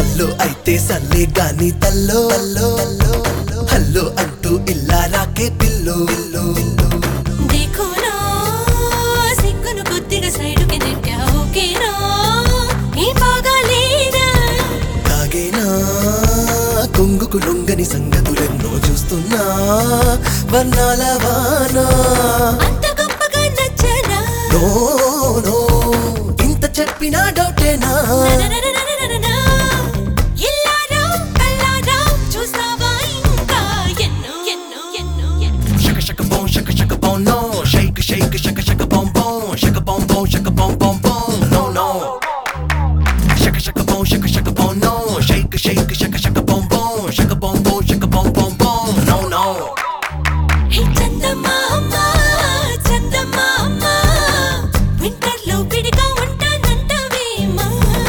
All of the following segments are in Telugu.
హల్లో అయితే సల్లే గాని తల్లో హల్లో అంటూ ఇల్లా రాకే పిల్లో देखोना సిగ్గును కొద్దిగా సైడుకి నెట్టావు ఓకేనా ఈ బాగాలేనా తాగేనా కొంగుకు లొంగని సంగతులెన్నో చూస్తున్నా వర్ణాల వానా అంత గొప్పగా నచ్చనా నో నో ఇంత చెప్పినా డౌటేనా ననననననననా ఇల్లారా కల్లారా చూస్తావా ఇంకా ఎన్నో ఎన్నో ఎన్నో ఎన్నో shaka boom no shake shaka boom shaka boom shaka boom no no shaka boom no shake shaka boom shaka boom no no హే చందమామ చందమామ వింటర్లో విడిగా ఉంటానంటవేమా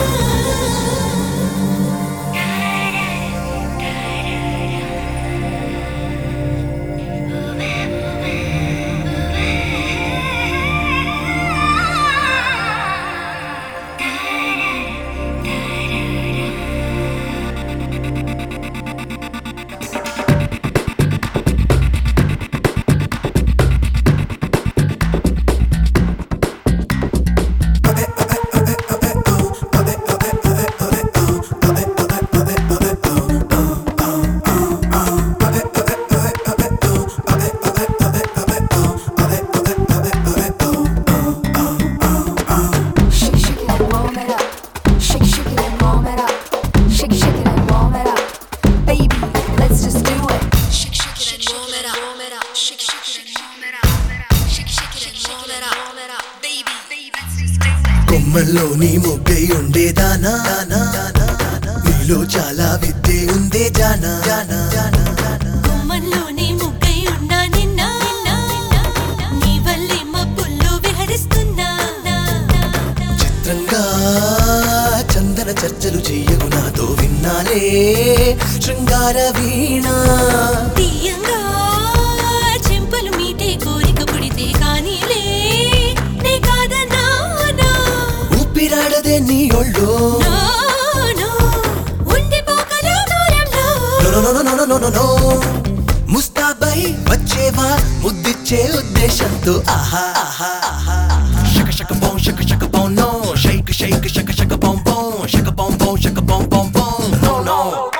Shake it and warm it up. Shake it and warm it up. Shake it and warm it up. Baby, let's just do it. Shake it and warm it up. Shake it and warm it up. Shake it and warm it up. Baby, let's just do it. కొమ్మల్లోని మొగ్గై ఉండేదానా నీలో చాలా విద్యే ఉందే జానా గుమ్మంలోని ముగ్గై ఉన్నా నిన్న నీ వల్లే మబ్బుల్లో విహరిస్తున్నా చిత్రంగా చందన చర్చలు చెయ్యకు నాతో విన్నాలే శృంగార వీణ తీయంగా చెంపలు మీటే కోరిక పుడితే కానీలే నే కాదన్నానా ఊపిరాడదే నీ ఒళ్ళో నో నో ఉండిపోకలు దూరంలో నో ముస్తాబై వచ్చేవా ముద్దిచ్చే ఉద్దేశంతో ఆహా shaka boom no shake shaka boom no no